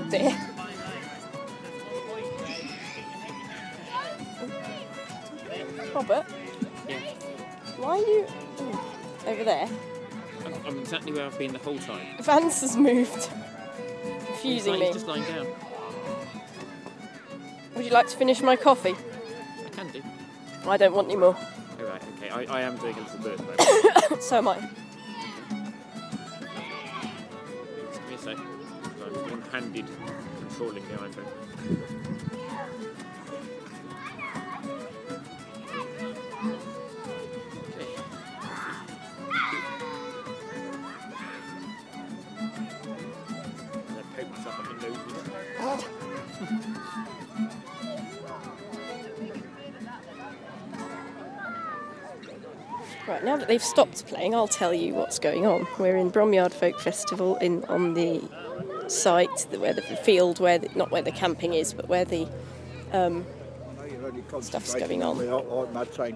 dear. Robert? Yeah. Why are you... over there? I'm exactly where I've been the whole time. Vance has moved. Confusing me. He's just lying down. Would you like to finish my coffee? I can do. I don't want any more. Oh, right, okay. I am doing a little bit at the moment. So am I. Just give me a sec. I'm one-handed controlling the iPhone. Right, now that they've stopped playing, I'll tell you what's going on. We're in Bromyard Folk Festival on the site, where the field, not where the camping is, but where the stuff's going on.